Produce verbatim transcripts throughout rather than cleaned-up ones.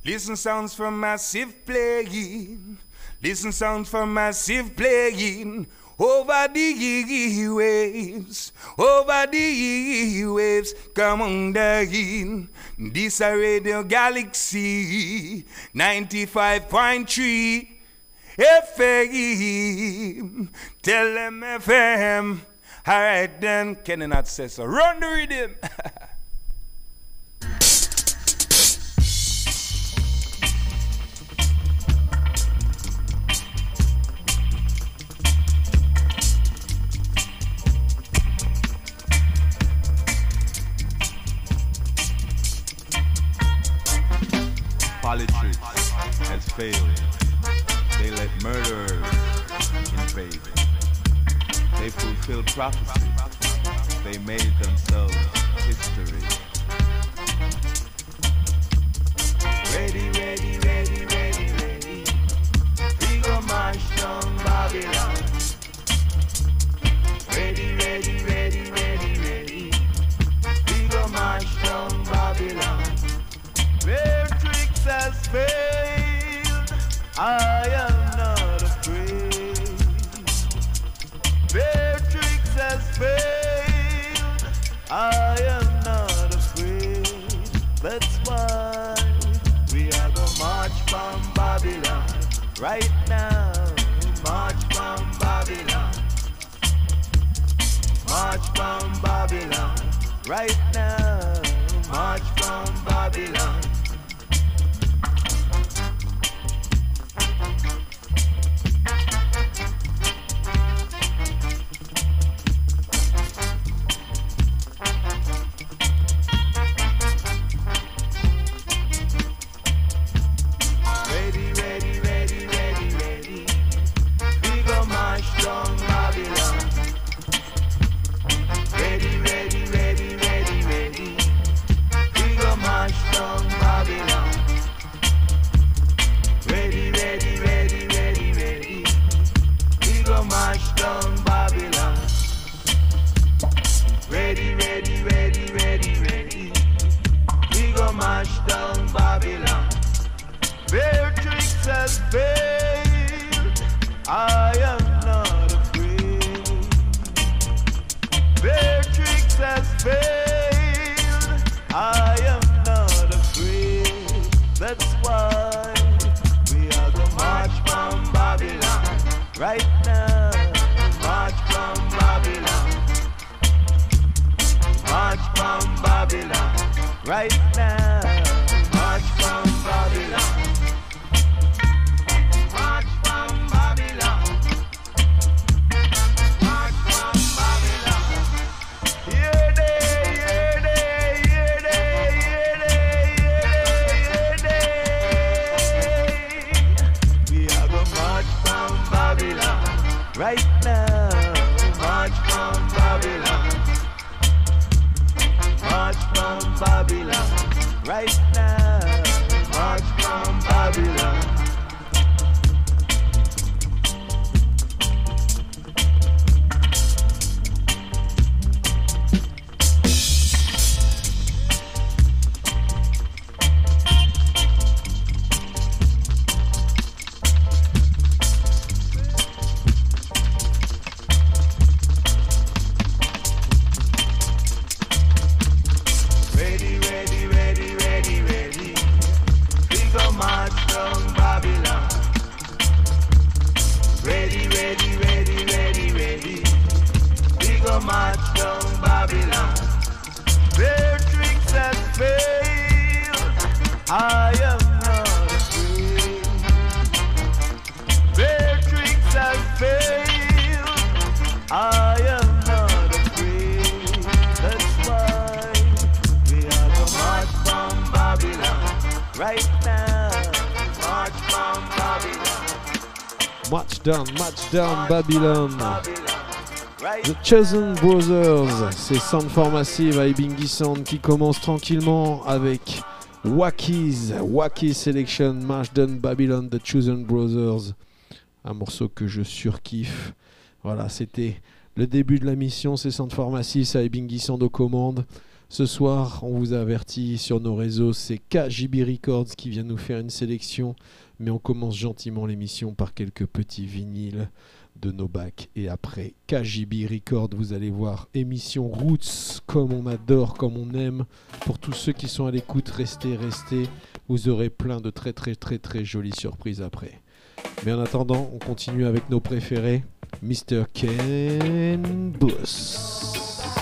Listen sounds from massive playing. Listen sounds from massive playing. Over the waves, over the waves, come on down. This a Radio Galaxy ninety-five point three F M. Tell them F M. Alright then, Kenny not say so. Run the rhythm. Politics has failed. They let murderers invade. They fulfilled prophecy. They made themselves history. Ready, ready, ready, ready, ready. We go march down Babylon. Ready, ready, ready, ready, ready. We go march down Babylon. Where tricks has failed, I am not afraid. Where tricks has failed, I am not afraid. That's why we are gonna march from Babylon right now. March from Babylon. March from Babylon right now. March from Babylon. Down, Match Down Babylon. The Chosen Brothers, c'est Sound for Massive à Ibingi Sound qui commence tranquillement avec Wackies, Wackies Selection, Match Down Babylon, The Chosen Brothers. Un morceau que je surkiffe. Voilà, c'était le début de la mission, c'est Sound for Massive, c'est Ibingi Sound aux commandes. Ce soir, on vous a averti sur nos réseaux, c'est K J B Records qui vient nous faire une sélection. Mais on commence gentiment l'émission par quelques petits vinyles de nos bacs. Et après, K J B Records, vous allez voir, émission Roots, comme on adore, comme on aime. Pour tous ceux qui sont à l'écoute, restez, restez. Vous aurez plein de très très très très jolies surprises après. Mais en attendant, on continue avec nos préférés. mister Ken Boss.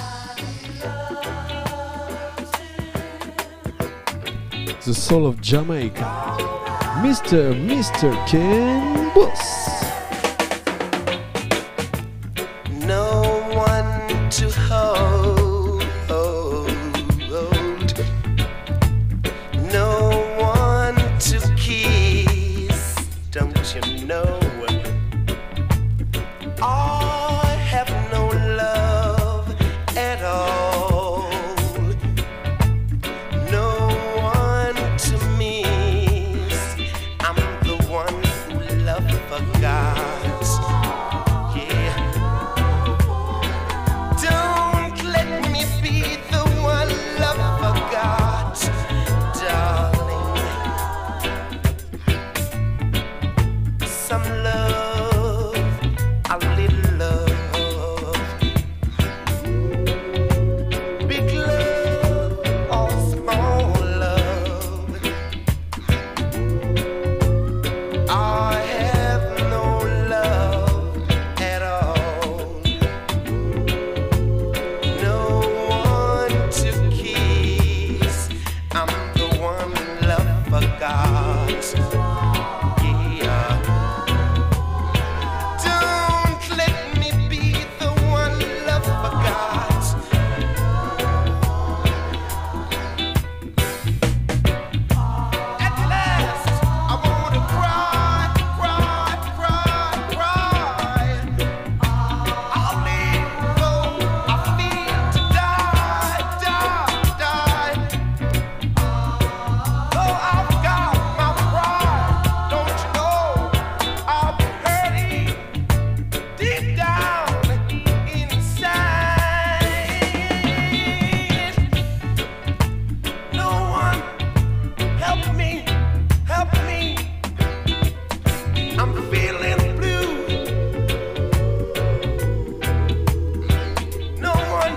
The Soul of Jamaica. mister mister Ken Boss. No one to hold, hold. No one to kiss, don't you know? I have no love at all. No one to miss. I'm the one who love forgot. Yeah. Don't let me be the one love forgot, darling. Some love, a little love. Big love or small love. I have no love at all. No one to kiss. I'm the one love forgot. Yeah. Don't let me be the one love forgot. At last, I wanna cry, cry, cry, cry. I'll leave though I feel to die, die, die. Though I've got my pride, don't you know I'll be hurting deep down inside. No one help me, help me. I'm feeling blue. No one,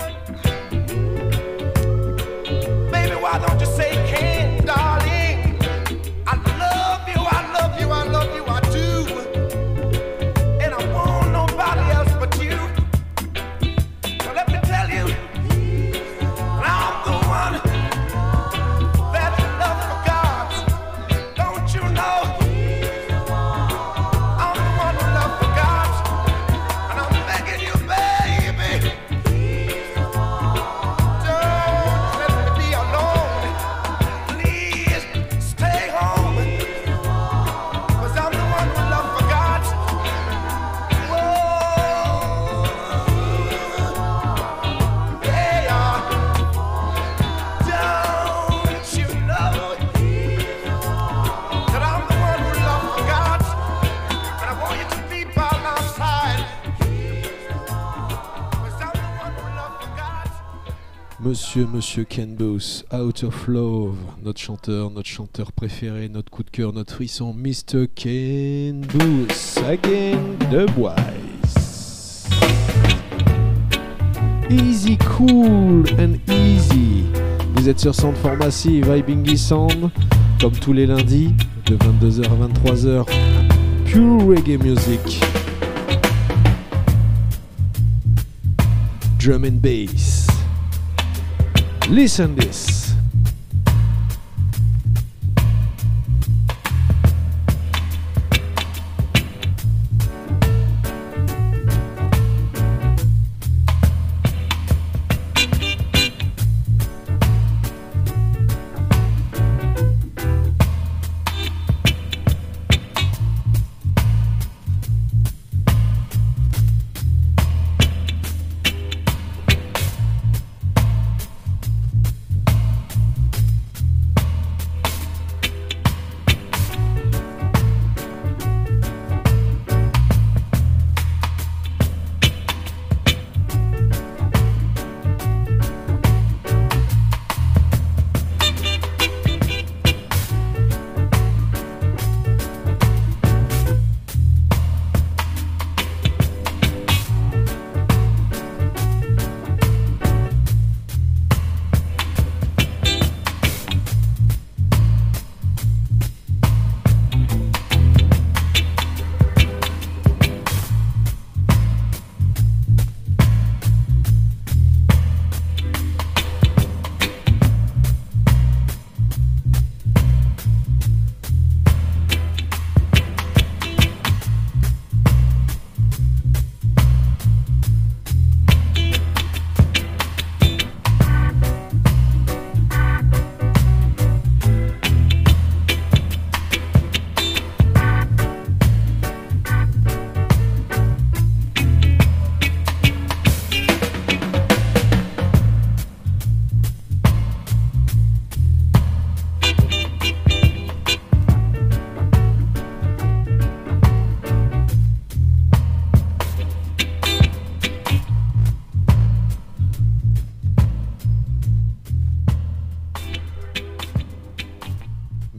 baby, why don't you say Ken, darling? I love you, I love you, I love you, I do. And I want nobody else but you. So let me tell you, I'm the one that you love forgot. Don't you know? I'm the one who love forgot. And I'm begging you, baby, don't let me be alone. Please stay home. 'Cause I'm the one who love forgot. Whoa. Yeah. Don't you know that I'm the one who love forgot? And I want you to be by my side. 'Cause I'm the one who love forgot. Monsieur, monsieur Ken Boss, Out of Love, notre chanteur, notre chanteur préféré, notre coup de cœur, notre frisson, mister Ken Boss, again, The Boys. Easy, cool and easy. Vous êtes sur Sound for Massive, Ibingi Sound, comme tous les lundis, de vingt-deux heures à vingt-trois heures, pure reggae music. Drum and bass. Listen this.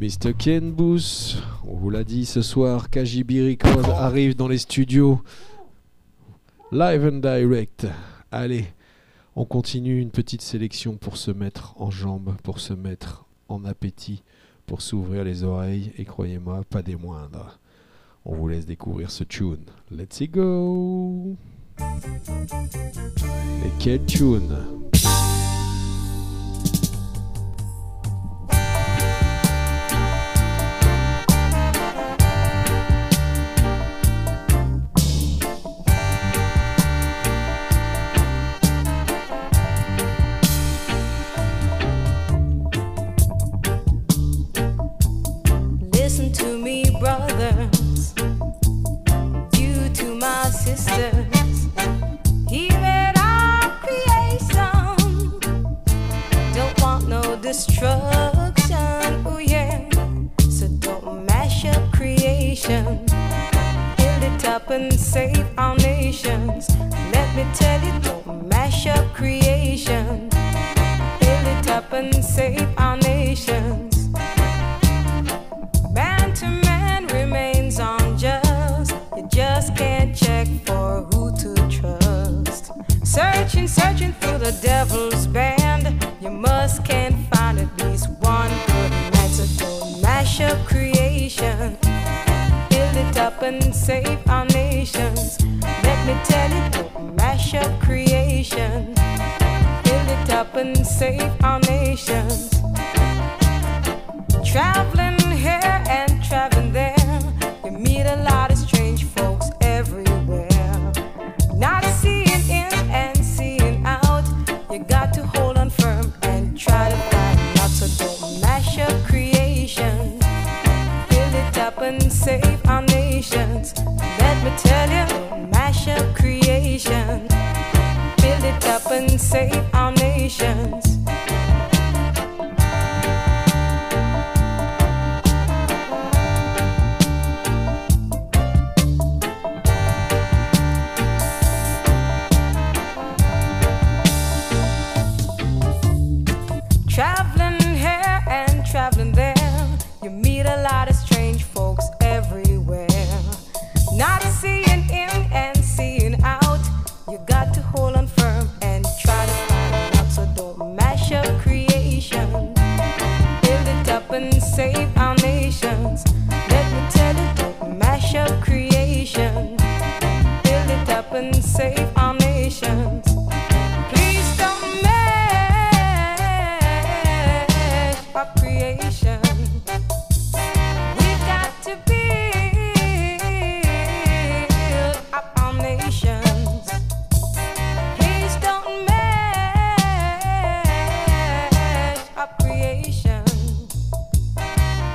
mister Ken Booth, on vous l'a dit ce soir, K J B Records arrive dans les studios. Live and direct. Allez, on continue une petite sélection pour se mettre en jambes, pour se mettre en appétit, pour s'ouvrir les oreilles. Et croyez-moi, pas des moindres. On vous laisse découvrir ce tune. Let's y go! Et quel tune! Listen to me, brothers, you to my sisters. He made our creation. Don't want no destruction, oh yeah. So don't mash up creation. Build it up and save our nations. Let me tell you, don't mash up creation. Build it up and save our nations. Man to man remains unjust. You just can't check for who to trust. Searching, searching through the devil's band. You must can't find at least one good man. So don't mash up creation. Build it up and save our nations. Let me tell you, don't mash up creation. Build it up and save our nations. Traveling here and traveling there, you meet a lot of strange folks everywhere. Not seeing in and seeing out, you got to hold on firm and try to find out. So don't mash up creation. Build it up and save our nations. Let me tell you, don't mash up creation. Build it up and save our nations. Traveling here and traveling there, you meet a lot of strange folks everywhere. Not seeing in and seeing out, you got to hold on firm and try to find out. So don't mash up creation. Build it up and save our nations. Let me tell you, don't mash up creation. Build it up and save our nations. Please don't mash up creation. We've got to build up our nations. Please don't mash up creation.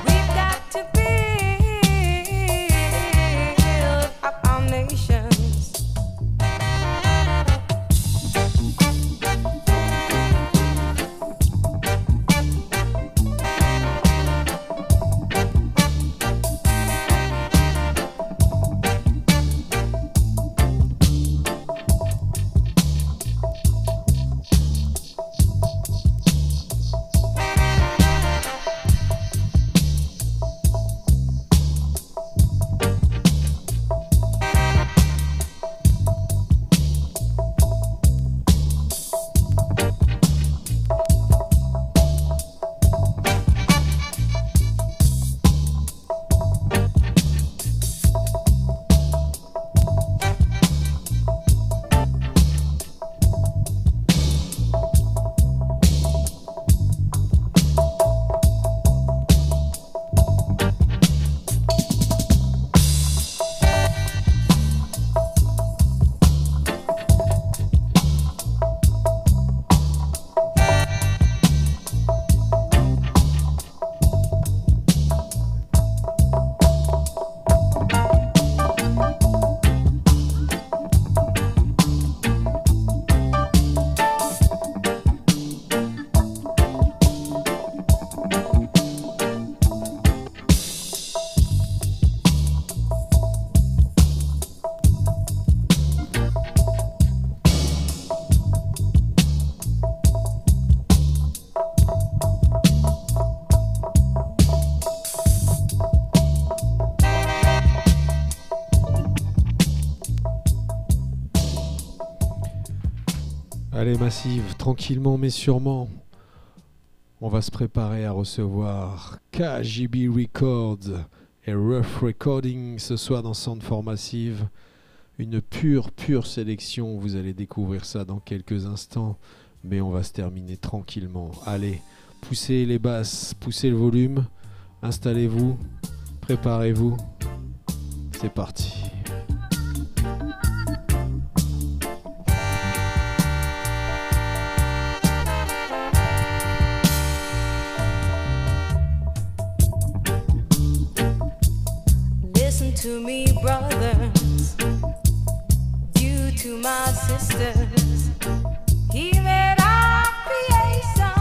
Allez Massive, tranquillement mais sûrement, on va se préparer à recevoir K J B Records et Rough Recording ce soir dans Sound for Massive. Une pure, pure sélection, vous allez découvrir ça dans quelques instants, mais on va se terminer tranquillement. Allez, poussez les basses, poussez le volume, installez-vous, préparez-vous, c'est parti. Listen to me, brothers, due to my sisters, he made our creation.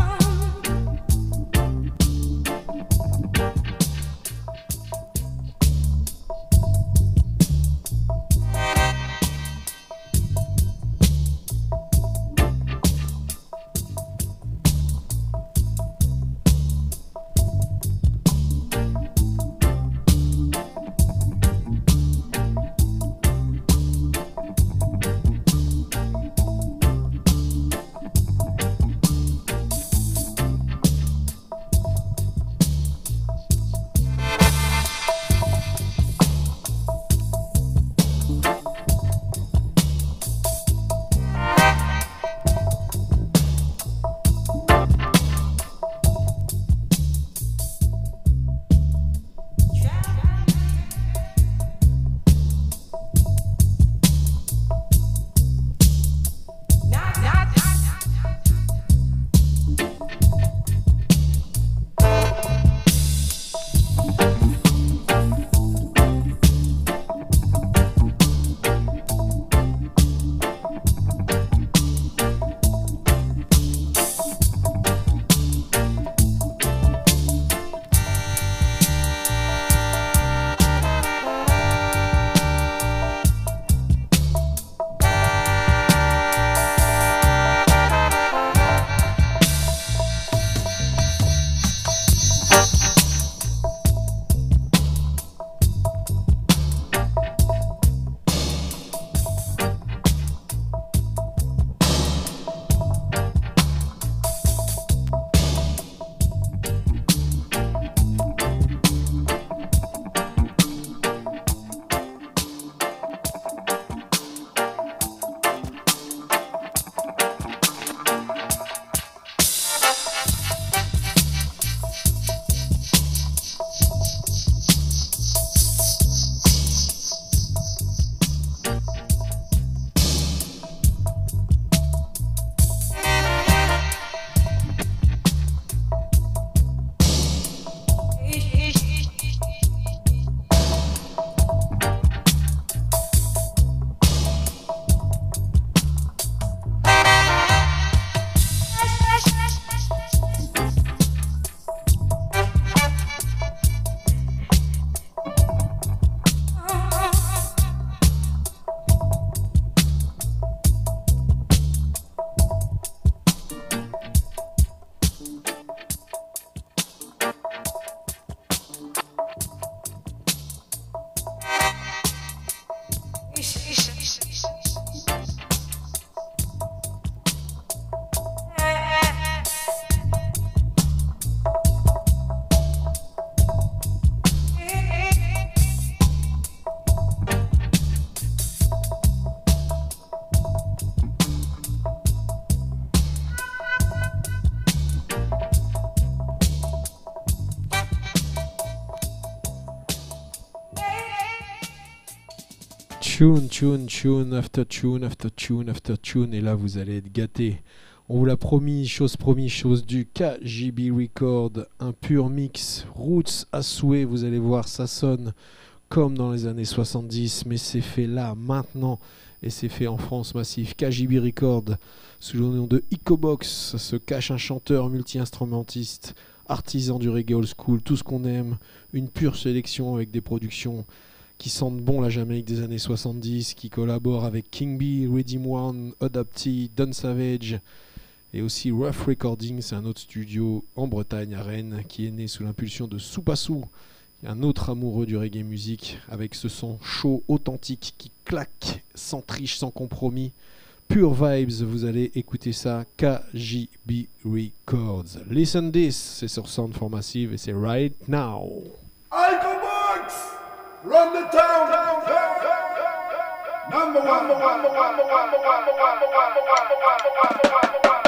Tune, tune, tune, after tune, after tune, after tune, et là vous allez être gâtés. On vous l'a promis, chose promis, chose due. K J B Record, un pur mix, roots à souhait, vous allez voir, ça sonne comme dans les années soixante-dix, mais c'est fait là, maintenant, et c'est fait en France massif. K J B Record, sous le nom de Ecobox, se cache un chanteur multi-instrumentiste, artisan du reggae old school, tout ce qu'on aime, une pure sélection avec des productions qui sentent bon la Jamaïque des années soixante-dix, qui collabore avec King B, Redeem One, Adapty, Don Savage, et aussi Rough Recording, c'est un autre studio en Bretagne, à Rennes, qui est né sous l'impulsion de Soupassou, un autre amoureux du reggae music, avec ce son chaud, authentique, qui claque, sans triche, sans compromis, pure vibes, vous allez écouter ça, K J B Records. Listen This, c'est sur Sound for Massive et c'est Right Now. Icebox, run the town. Number one, number one, number one, number one, number one, number one, number one, number one, number one.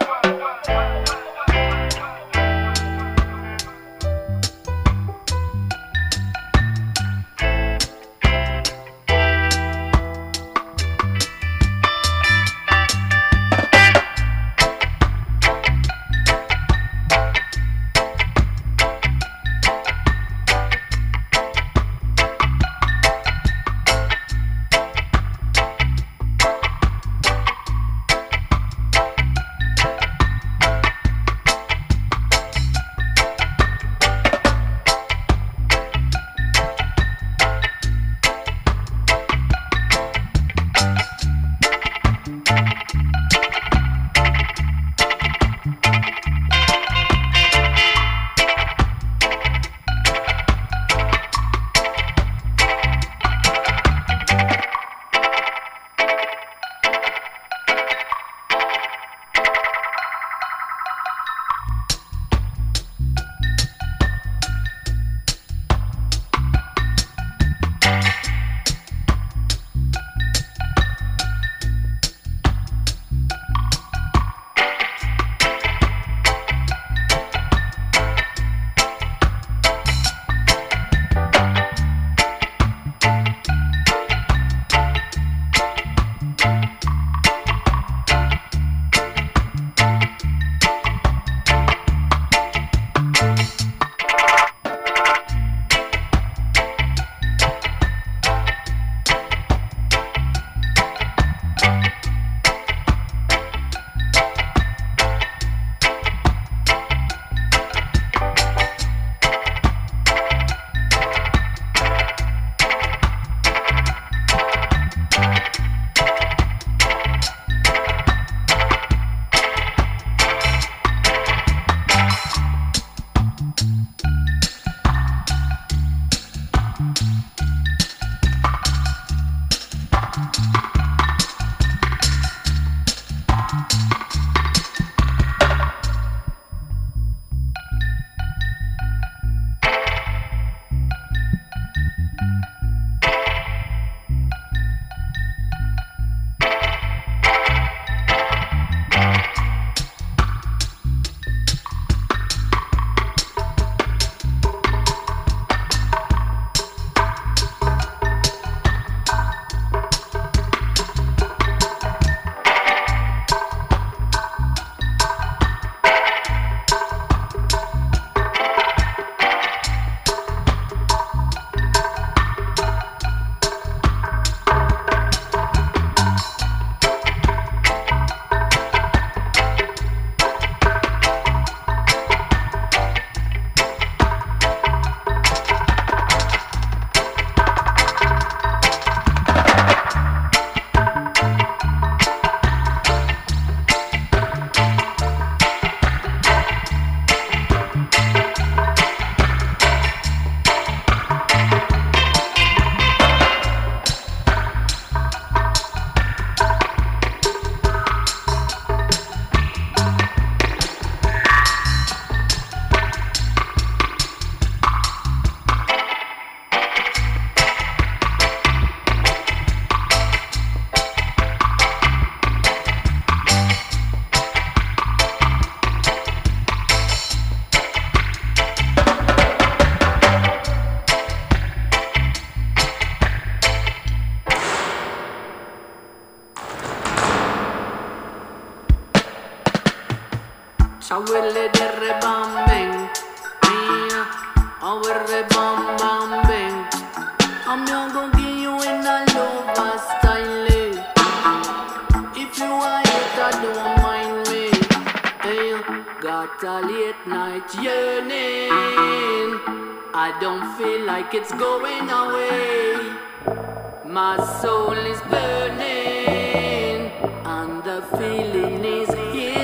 Shawele de rebambing, yeah. Our rebambing. I'm not gonna give you in a lover style. If you are it, I don't mind me. Hey, got a late night yearning. I don't feel like it's going away. My soul is burning, and the feeling is here.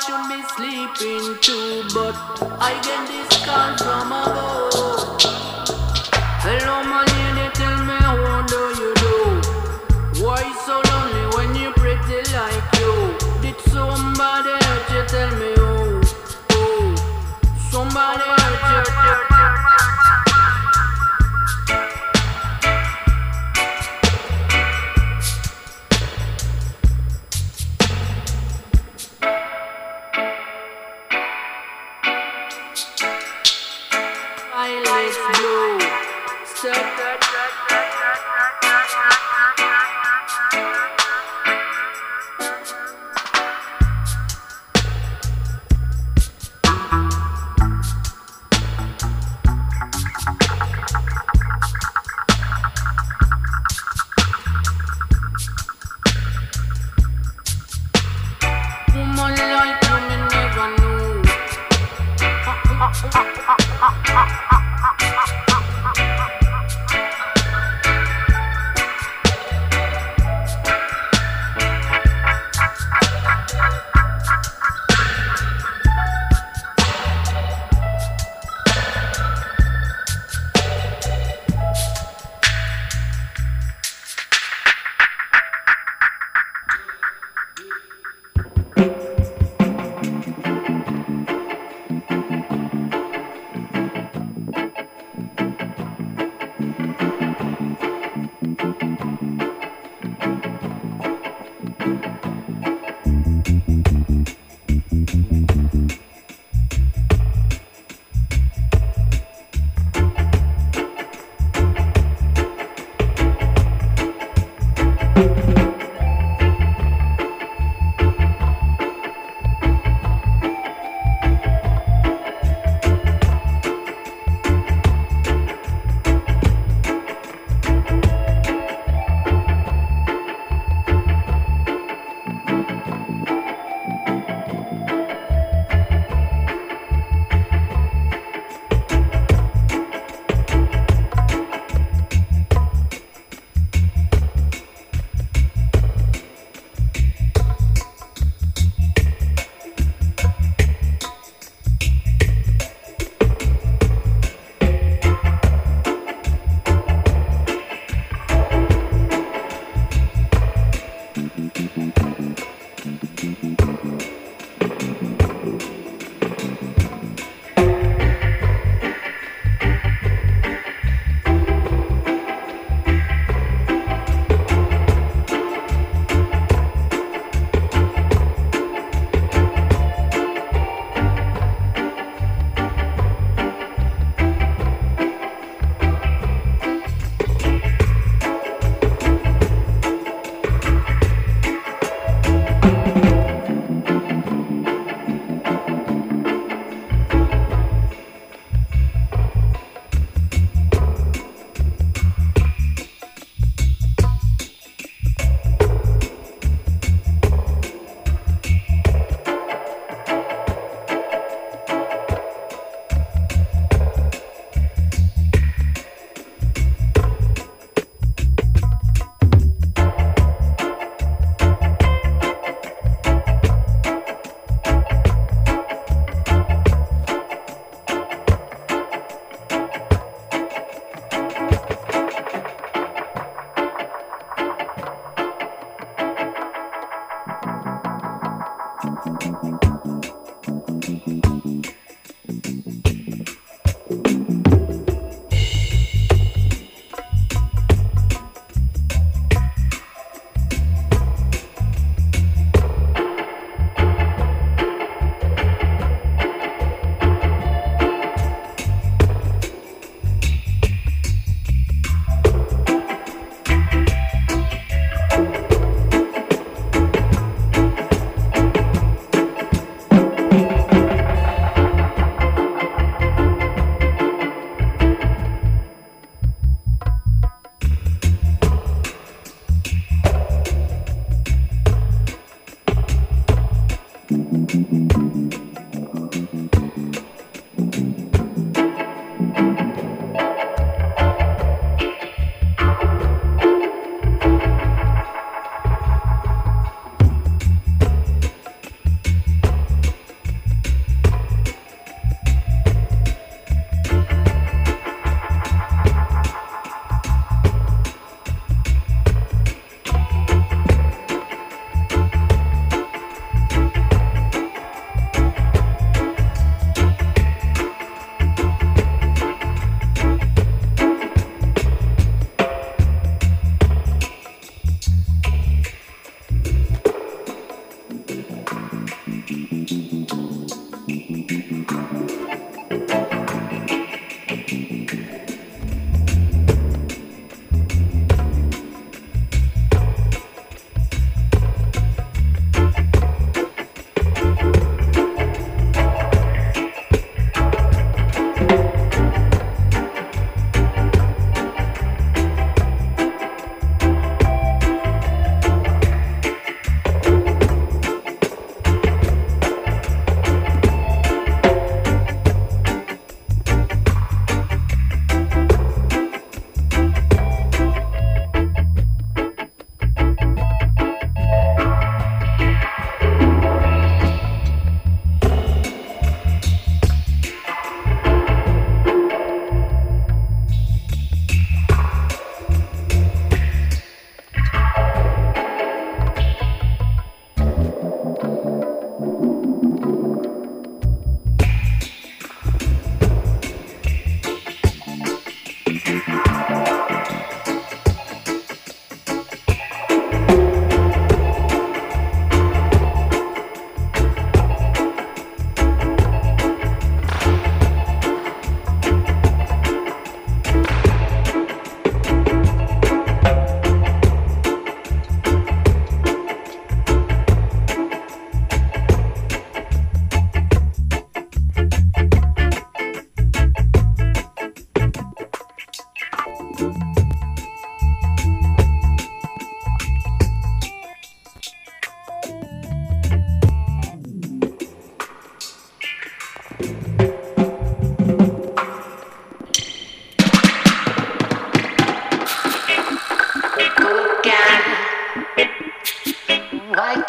should be sleeping too, but I get this call from above. Hello, my lady, tell me how do you do? Why so lonely when you pretty like you? Did somebody hurt you? Tell me who? Who? Somebody hurt you? Violets blue. Step. Woman like you, me never knew.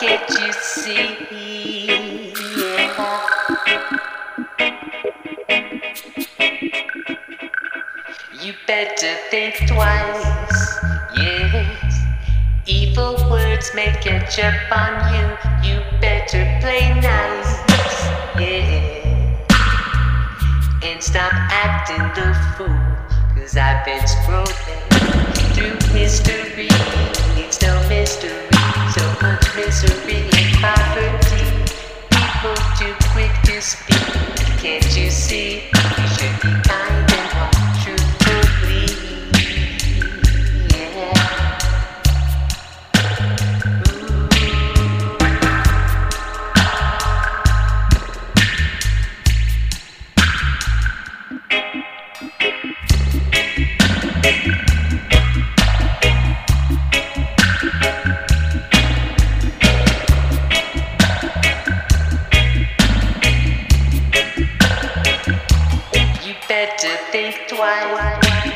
can't you see? Yeah. You better think twice, yes. Evil words may catch up on you. You better play nice, yeah. And stop acting the fool, 'cause I've been scrolling through history. It's no mystery, so much misery and poverty. People too quick to speak, can't you see? You should be kind and walk truthfully, yeah. Better think twice.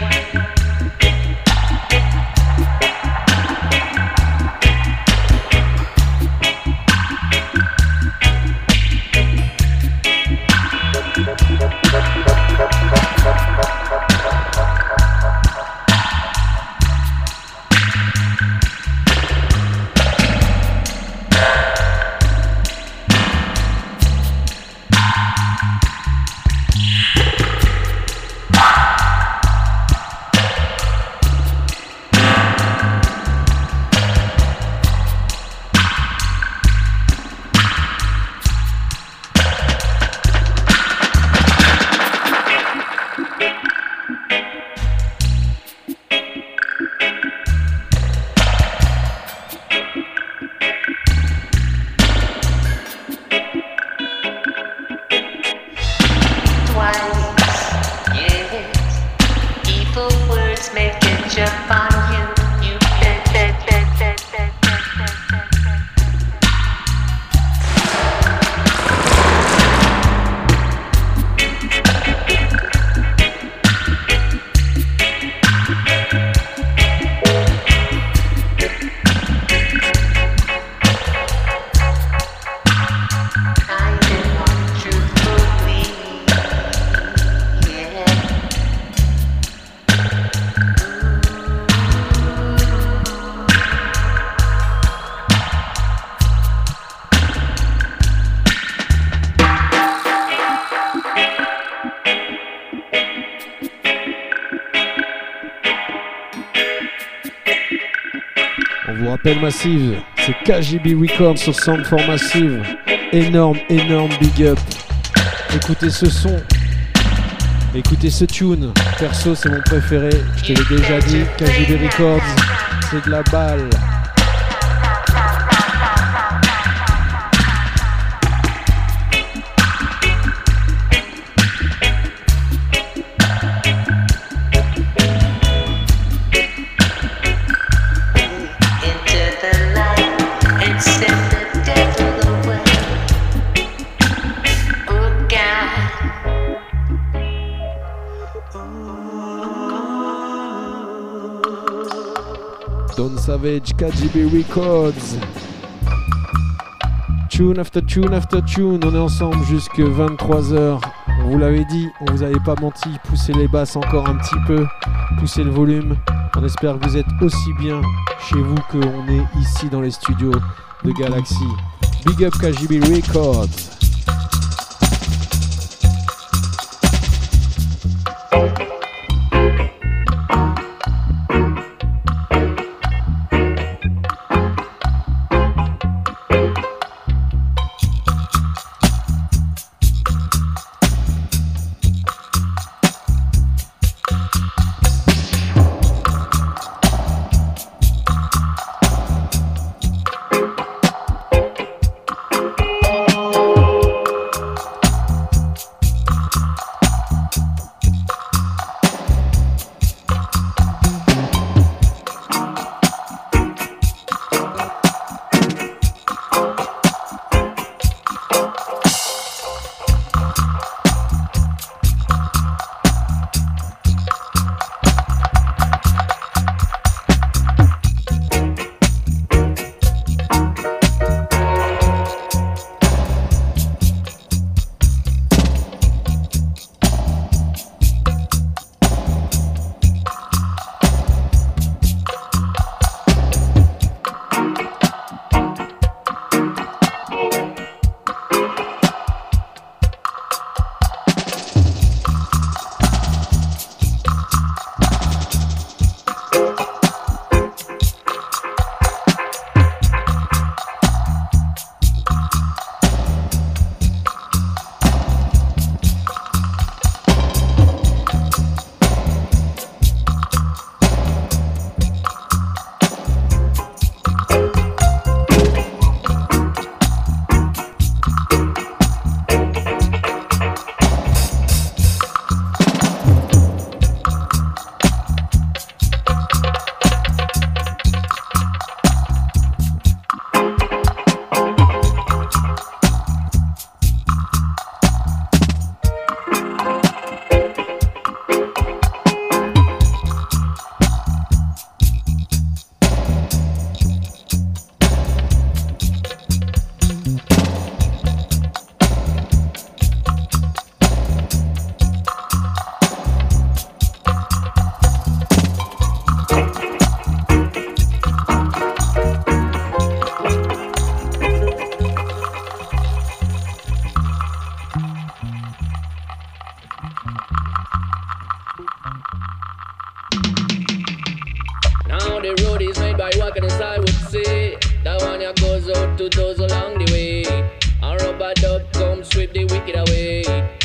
Massive, c'est K J B Records sur Sound for Massive. Énorme, énorme big up. Écoutez ce son, écoutez ce tune. Perso, c'est mon préféré. Je te l'ai déjà dit. K J B Records, c'est de la balle. Don Savage, K J B Records. Tune after tune after tune, on est ensemble jusque vingt-trois heures. On vous l'avait dit, on vous avait pas menti. Poussez les basses encore un petit peu, poussez le volume. On espère que vous êtes aussi bien chez vous qu'on est ici dans les studios de Galaxy. Big up K J B Records. Oh honest, I would say that one ya goes out to those along the way. A rubber dub come sweep the wicked away.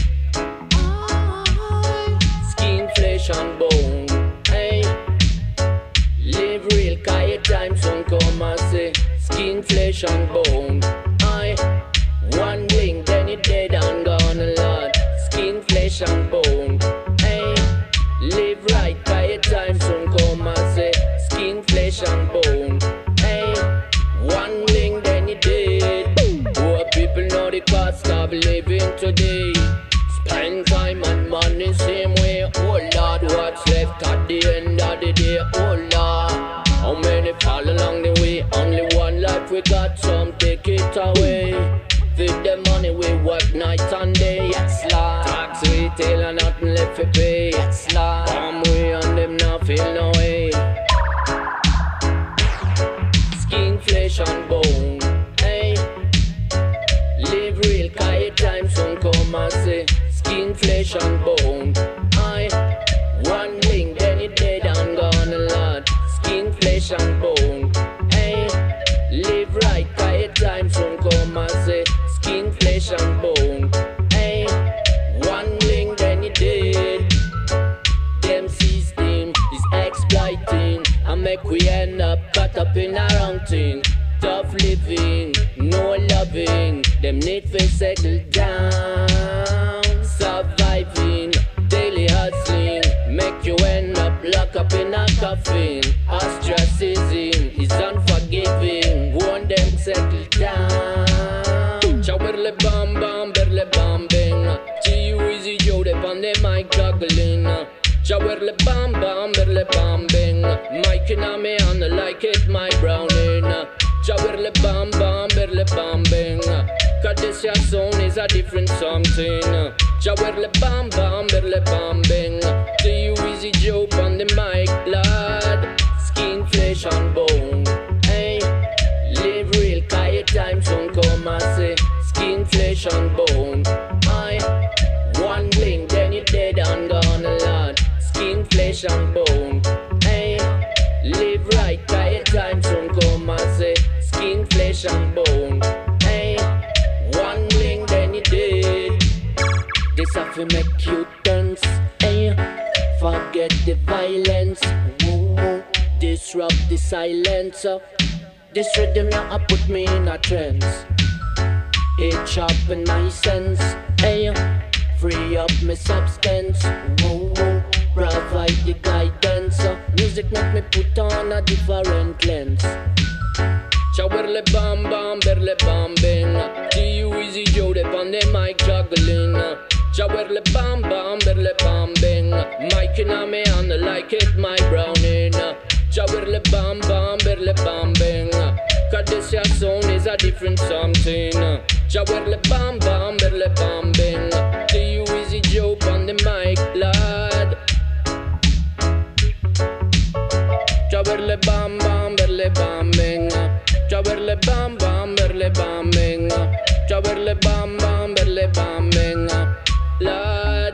Skin, flesh and bone. Hey, live real, cause your time soon come and say skin, flesh and bone. I one blink, then you dead and gone, Lord. Skin, flesh and bone. Hey, live right, cause your time soon come and say skin, flesh and bone. Hey, one blink, then you dead. Poor people know the cost of living today. Spend time and money same way. Oh Lord, what's left at the end of the day? Oh Lord, how many fall along the way? Only one life we got, some take it away. Feed the money we work night and day. Yes Lord, tax retail and nothing left to pay. Yes Lord, come we on them now feel no way. Skin, flesh and bone. Hey, live real, cause your time soon come and say skin, flesh and bone. I one link, then you dead and gone, Lord. Skin, flesh and bone. Hey, live right, cause your time soon come and say skin, flesh and bone. Hey, one link, then you dead. Them system is exploiting and make we end up caught up in a wrong thing. Tough living, no loving. Them need to settle down. Surviving, daily hustling, make you end up locked up in a coffin. Ostracism is unforgiving. Want them settle down. Chawerle bam bam, berle bam bang. G U Easy Joe, they on the mic juggling. Chawerle bam bam, berle bam bang. Mike and me on the like it, my browning. Chawerle bam bam, berle bam bang. Cause this your sound is a different something. Chawerle bam bam, berle bam bang. G U Easy Joe on the mic, lad. Skin, flesh and bone. Hey, live real, cause your time soon come and say skin, flesh and bone. I one blink, then you dead and gone, Lord. Skin, flesh and bone. Hey, live right, cause your time soon come and say skin, flesh and bone. Hey, one blink, then you dead. This have to make you tense. Hey, forget the violence. Woo, disrupt the silence. This rhythm now put me in a trance. It sharpen my sense. Hey, free up my substance. Whoa, whoa, provide the guidance. Music make me put on a different lens. Chawerle bam bam, berle bam bang. G U Easy Joe, they on the mic juggling. Chawerle bam bam, berle bam bang. Mike and me on the like it, my browning. Chawerle bam bam, berle bam bang. Cause this your sound is a different something. Chawerle bam bam, berle bam bang. G U Easy Joe on the mic, lad. Chawerle bam bam, berle bam bang. Chawerle bam bam, berle bam bang. Chawerle bam bam, berle bam bang, lad.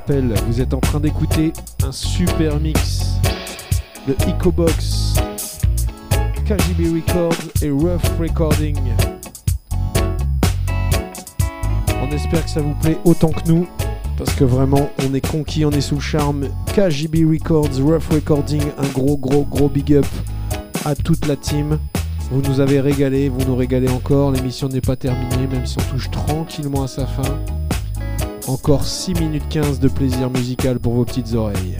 rappelle, vous êtes en train d'écouter un super mix de Ecobox, K G B Records et Rough Recording. On espère que ça vous plaît autant que nous, parce que vraiment on est conquis, on est sous le charme. K G B Records, Rough Recording, un gros gros gros big up à toute la team. Vous nous avez régalé, vous nous régalez encore, l'émission n'est pas terminée, même si on touche tranquillement à sa fin. Encore six minutes quinze de plaisir musical pour vos petites oreilles.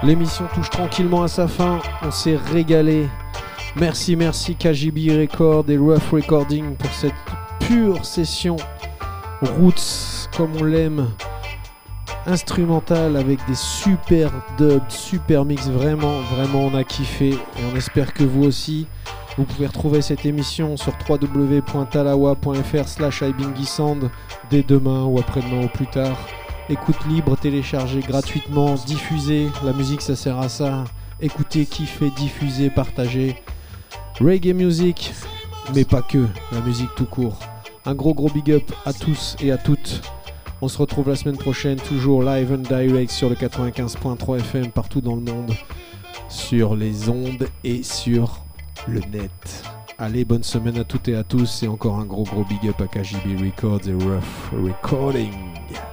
L'émission touche tranquillement à sa fin, on s'est régalé. Merci, merci K J B Record et Rough Recording pour cette pure session roots comme on l'aime, instrumentale avec des super dubs, super mix, vraiment, vraiment on a kiffé et on espère que vous aussi. Vous pouvez retrouver cette émission sur w w w point talawa point f r slash ibingisound dès demain ou après-demain ou plus tard. Écoute libre, téléchargée gratuitement, diffusée, la musique ça sert à ça. Écoutez, kiffez, diffusez, partagez. Reggae music, mais pas que, la musique tout court. Un gros gros big up à tous et à toutes. On se retrouve la semaine prochaine, toujours live and direct sur le quatre-vingt-quinze point trois F M partout dans le monde, sur les ondes et sur le net. Allez, bonne semaine à toutes et à tous et encore un gros gros big up à K J B Records et Rough Recording.